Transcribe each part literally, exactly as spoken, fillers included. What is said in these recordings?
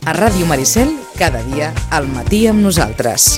A Ràdio Maricel, cada dia al matí amb nosaltres.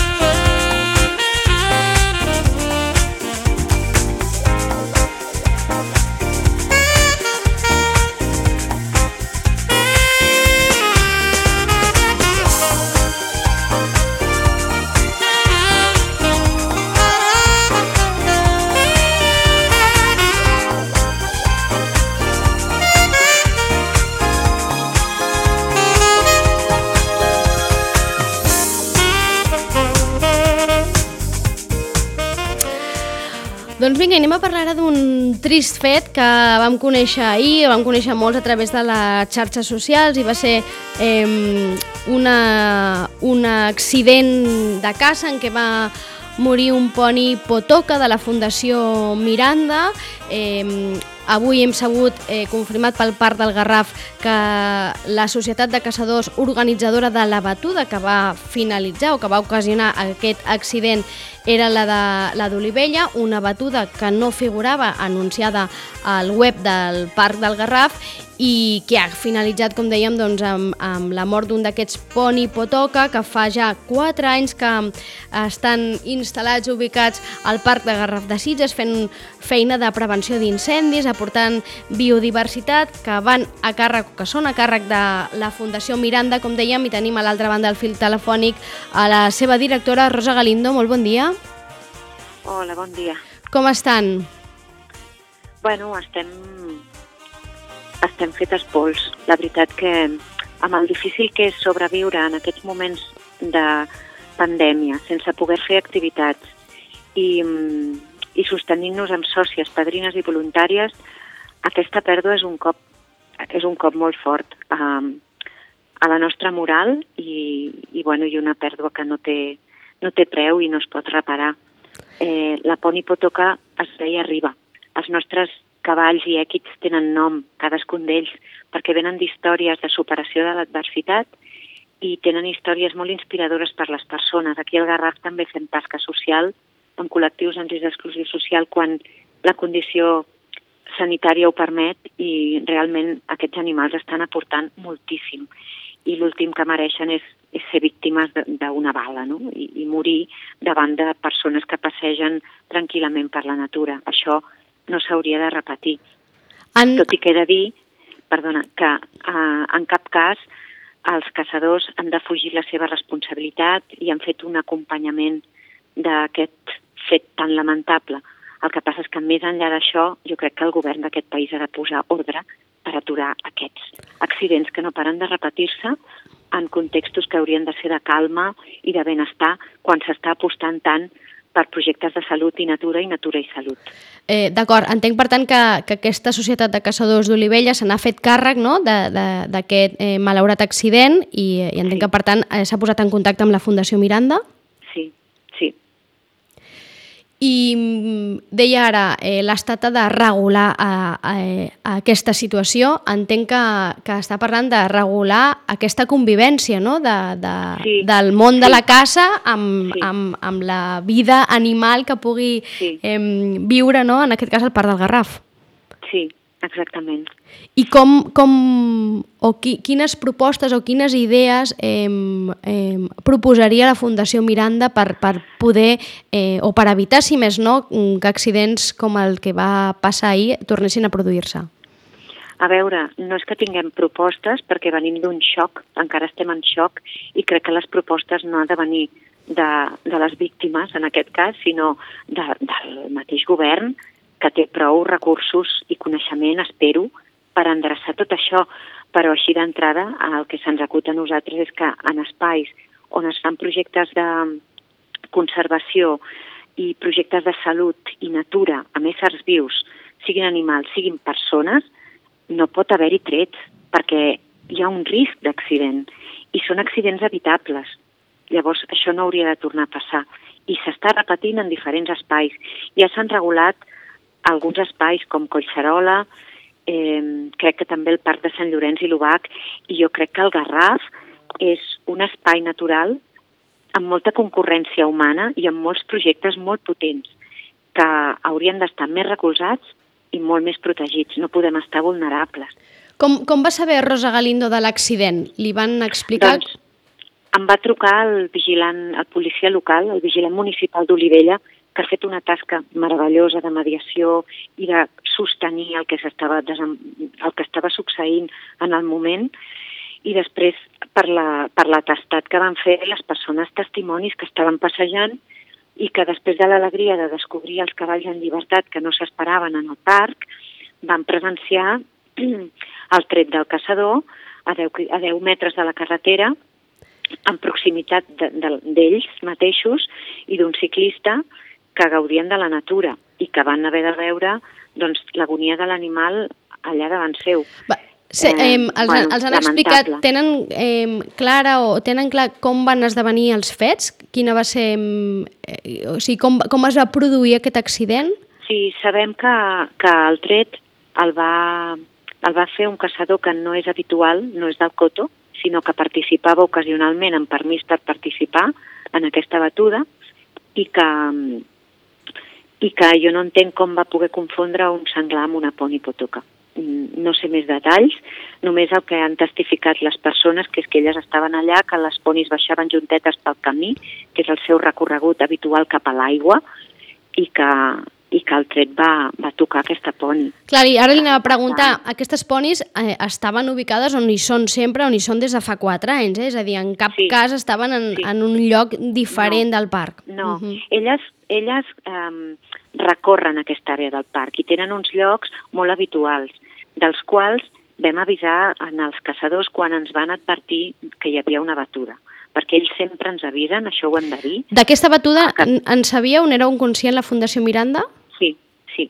Doncs vinga, anem a parlar ara d'un trist fet que vam conèixer ahir, vam conèixer molts a través de les xarxes socials i va ser eh, una, un accident de caça en què va morir un poni Potoka de la Fundació Miranda. Eh, avui hem sabut, eh, confirmat pel Parc del Garraf, que la Societat de Caçadors organitzadora de la batuda que va finalitzar o que va ocasionar aquest accident era la de la d'Olivella, una batuda que no figurava anunciada al web del Parc del Garraf i que ha finalitzat, com dèiem, doncs, amb, amb la mort d'un d'aquests poni Potoka que fa ja quatre anys que estan instal·lats, ubicats al Parc de Garraf de Sitges, fent feina de prevenció d'incendis, aportant biodiversitat, que van a càrrec, que són a càrrec de la Fundació Miranda, com dèiem, i tenim a l'altra banda del fil telefònic a la seva directora, Rosa Galindo. Molt bon dia. Hola, bon dia. Com estan? Bueno, estem, estem fetes pols. La veritat que amb el difícil que és sobreviure en aquests moments de pandèmia, sense poder fer activitats i, i sostenint-nos amb sòcies, padrines i voluntàries, aquesta pèrdua és un cop, és un cop molt fort a, a la nostra moral i, i, bueno, i una pèrdua que no té, no té preu i no es pot reparar. Eh, la poni Potoka es deia Riba. Els nostres cavalls i èquids tenen nom, cadascun d'ells, perquè venen d'històries de superació de l'adversitat i tenen històries molt inspiradores per les persones. Aquí al Garraf també fem tasca social amb col·lectius en risc d'exclusió social quan la condició sanitària ho permet i realment aquests animals estan aportant moltíssim. I l'últim que mereixen és, és ser víctimes d'una bala, no? I, i morir davant de persones que passegen tranquil·lament per la natura. Això no s'hauria de repetir. En... Tot i que he de dir, perdona, que eh, en cap cas els caçadors han defugit la seva responsabilitat i han fet un acompanyament d'aquest fet tan lamentable. El que passa és que més enllà d'això, jo crec que el govern d'aquest país ha de posar ordre per aturar aquests accidents que no paren de repetir-se en contextos que haurien de ser de calma i de benestar quan s'està apostant tant per projectes de salut i natura i natura i salut. Eh, D'acord, entenc per tant que, que aquesta Societat de Caçadors d'Olivella se n'ha fet càrrec, no?, d'aquest eh, malaurat accident i, i entenc sí. que per tant eh, s'ha posat en contacte amb la Fundació Miranda? Sí, sí. I deia ara, eh, l'Estat ha de regular a, a, a aquesta situació. Entenc que, que està parlant de regular aquesta convivència, no?, de, de, sí, del món sí. de la caça amb, sí. amb, amb la vida animal que pugui sí. eh, viure, no?, en aquest cas al Parc del Garraf. Sí, exactament. I com, com o qui, quines propostes o quines idees eh, eh, proposaria la Fundació Miranda per, per poder, eh, o per evitar, si més no, que accidents com el que va passar ahir tornessin a produir-se? A veure, no és que tinguem propostes perquè venim d'un xoc, encara estem en xoc i crec que les propostes no han de venir de, de les víctimes, en aquest cas, sinó de, del mateix govern que té prou recursos i coneixement, espero, per endreçar tot això, però així d'entrada el que se'ns acut a nosaltres és que en espais on es fan projectes de conservació i projectes de salut i natura amb éssers vius, siguin animals, siguin persones, no pot haver-hi trets perquè hi ha un risc d'accident i són accidents evitables. Llavors això no hauria de tornar a passar i s'està repetint en diferents espais. Ja s'han regulat alguns espais com Collserola, Eh, crec que també el Parc de Sant Llorenç i l'Ubac, i jo crec que el Garraf és un espai natural amb molta concurrència humana i amb molts projectes molt potents que haurien d'estar més recolzats i molt més protegits. No podem estar vulnerables. Com, com va saber Rosa Galindo de l'accident? Li van explicar? Doncs em va trucar el vigilant, el policia local, el vigilant municipal d'Olivella, que ha fet una tasca meravellosa de mediació i de sostenir el que, s'estava desem... el que estava succeint en el moment. I després, per la, per l'atestat que van fer les persones testimonis que estaven passejant i que després de l'alegria de descobrir els cavalls en llibertat que no s'esperaven en el parc, van presenciar el tret del caçador a deu metres de la carretera, en proximitat de, de, d'ells mateixos i d'un ciclista que gaudien de la natura i que van haver de veure doncs, l'agonia de l'animal allà davant seu. Va, sí, eh, els, bueno, els han explicat, tenen eh, clara o tenen clar com van esdevenir els fets? Quina va ser, eh, o sigui, com, com es va produir aquest accident? Sí, sabem que, que el tret el va, el va fer un caçador que no és habitual, no és del coto, sinó que participava ocasionalment amb permís per participar en aquesta batuda i que, i que jo no entenc com va poder confondre un senglar amb una poni potoca. No sé més detalls, només el que han testificat les persones, que és que elles estaven allà, que les ponis baixaven juntetes pel camí, que és el seu recorregut habitual cap a l'aigua, i que, i que el tret va, va tocar aquesta poni. Clar, i ara li anava a preguntar, aquestes ponis eh, estaven ubicades on hi són sempre, on hi són des de fa quatre anys, eh? És a dir, en cap sí. cas estaven en, sí. en un lloc diferent no, del parc. No, uh-huh. elles, elles eh, recorren aquesta àrea del parc i tenen uns llocs molt habituals, dels quals vam avisar en els caçadors quan ens van advertir que hi havia una batuda, perquè ells sempre ens avisen, això ho hem de dir. D'aquesta batuda que... en sabíeu? N'era un conscient la Fundació Miranda? Sí, sí.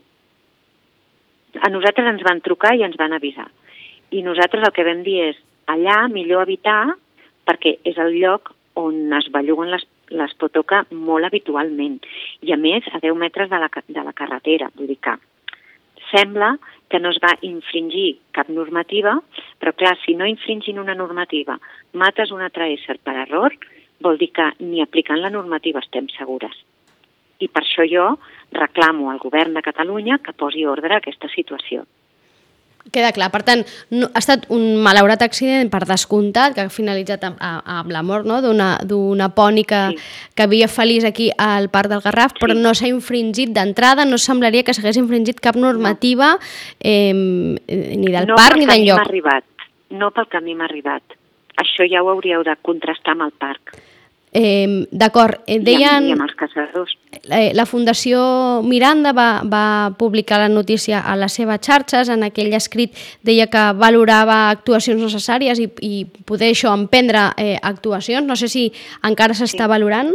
A nosaltres ens van trucar i ens van avisar. I nosaltres el que vam dir és, allà millor evitar, perquè és el lloc on es belluguen les, les potoca molt habitualment. I a més, a deu metres de la, de la carretera. Vull dir que sembla que no es va infringir cap normativa, però clar, si no infringint una normativa mates un altre ésser per error, vol dir que ni aplicant la normativa estem segures. I per això jo reclamo al govern de Catalunya que posi ordre a aquesta situació. Queda clar. Per tant, no, ha estat un malaurat accident per descomptat que ha finalitzat amb, amb la mort, no? d'una, d'una poni que, sí. que havia feliç aquí al Parc del Garraf, sí. però no s'ha infringit d'entrada, no semblaria que s'hagués infringit cap normativa no. eh, ni del no parc ni d'enlloc. Arribat. No pel camí m'ha arribat. Això ja ho hauríeu de contrastar amb el parc. Eh, D'acord, eh, deien... I amb els caçadors. La, la Fundació Miranda va, va publicar la notícia a les seves xarxes, en aquell escrit deia que valorava actuacions necessàries i, i poder això emprendre eh, actuacions. No sé si encara s'està sí. valorant.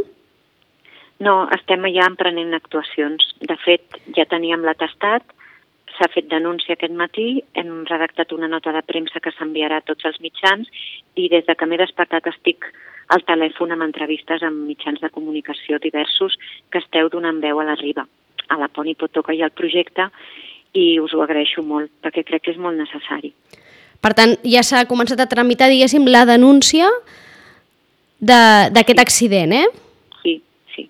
No, estem ja emprenent actuacions. De fet, ja teníem l'atestat, s'ha fet denúncia aquest matí, hem redactat una nota de premsa que s'enviarà a tots els mitjans i des de que m'he despertat estic al telèfon amb entrevistes amb mitjans de comunicació diversos que esteu donant veu a la riba, a la poni potoca i al projecte, i us ho agraeixo molt, perquè crec que és molt necessari. Per tant, ja s'ha començat a tramitar, diguéssim, la denúncia d'aquest sí. accident, eh? Sí, sí.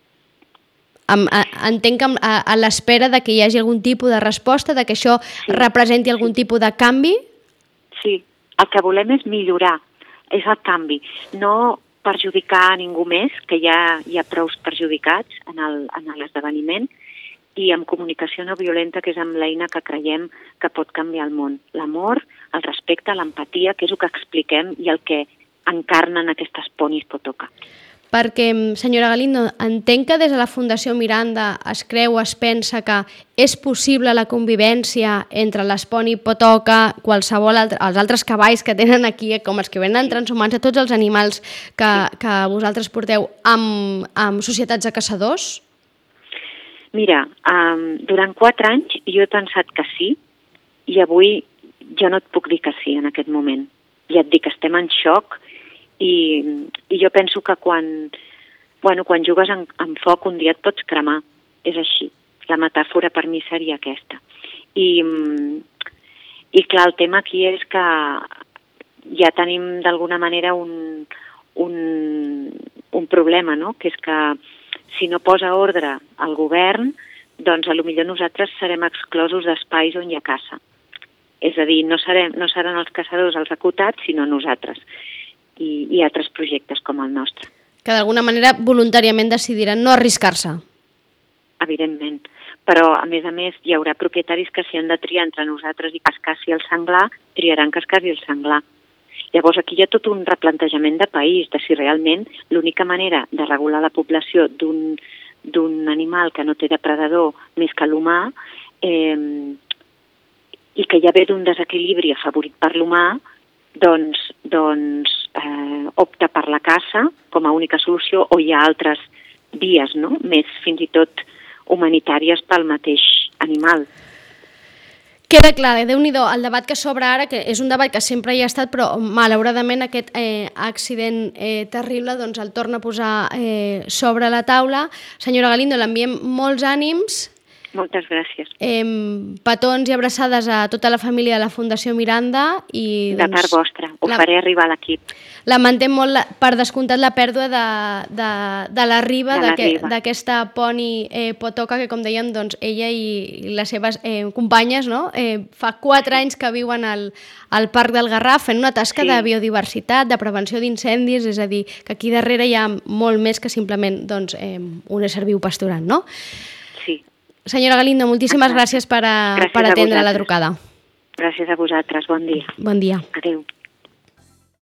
Am, a, entenc que a, a l'espera de que hi hagi algun tipus de resposta, de que això sí. representi algun sí. tipus de canvi? Sí, el que volem és millorar, és el canvi, no perjudicar a ningú més, que ja hi ha prous perjudicats en l'esdeveniment, i amb comunicació no violenta, que és amb l'eina que creiem que pot canviar el món. L'amor, el respecte, l'empatia, que és el que expliquem i el que encarnen aquestes ponis potoca. Perquè, senyora Galindo, entenc que des de la Fundació Miranda es creu, es pensa que és possible la convivència entre les poni potoca, qualsevol altre, els altres cavalls que tenen aquí, com els que venen transhumants, tots els animals que, que vosaltres porteu, amb, amb societats de caçadors? Mira, um, durant quatre anys jo he pensat que sí, i avui jo no et puc dir que sí en aquest moment. Ja et dic que estem en xoc, I, i jo penso que quan, bueno, quan jugues en, en foc un dia et pots cremar, és així. La metàfora per mi seria aquesta. I, i clar, el tema aquí és que ja tenim d'alguna manera un, un, un problema, no? Que és que si no posa ordre al govern, doncs potser nosaltres serem exclosos d'espais on hi ha caça. És a dir, no, serem, no seran els caçadors els acotats, sinó nosaltres. I, i altres projectes com el nostre. Que d'alguna manera voluntàriament decidiran no arriscar-se. Evidentment. Però, a més a més, hi haurà propietaris que si han de triar entre nosaltres i que es caci el senglar, triaran que es caci el senglar. Llavors, aquí hi ha tot un replantejament de país, de si realment l'única manera de regular la població d'un d'un animal que no té depredador més que l'humà eh, i que ja ve d'un desequilibri afavorit per l'humà, doncs, doncs eh, opta per la caça com a única solució, o hi ha altres vies, no?, més fins i tot humanitàries pel mateix animal. Queda clar, Déu-n'hi-do, el debat que s'obre ara, que és un debat que sempre hi ha estat, però malauradament aquest eh, accident eh, terrible doncs, el torna a posar eh, sobre la taula. Senyora Galindo, l'enviem molts ànims. Moltes gràcies. Eh, petons i abraçades a tota la família de la Fundació Miranda. I, de doncs, part vostra, ho la, faré arribar a l'equip. Lamentem molt, la, per descomptat, la pèrdua de, de, de la Riba, d'aquesta poni eh, Potoca, que com dèiem, doncs, ella i les seves eh, companyes, no? eh, fa quatre anys que viuen al, al Parc del Garraf fent una tasca sí. de biodiversitat, de prevenció d'incendis, és a dir, que aquí darrere hi ha molt més que simplement doncs, eh, un ésser viu pasturant, no? Sí. Senyora Galindo, moltíssimes gràcies per, a, gràcies per atendre a la trucada. Gràcies a vosaltres, bon dia. Bon dia. Adéu.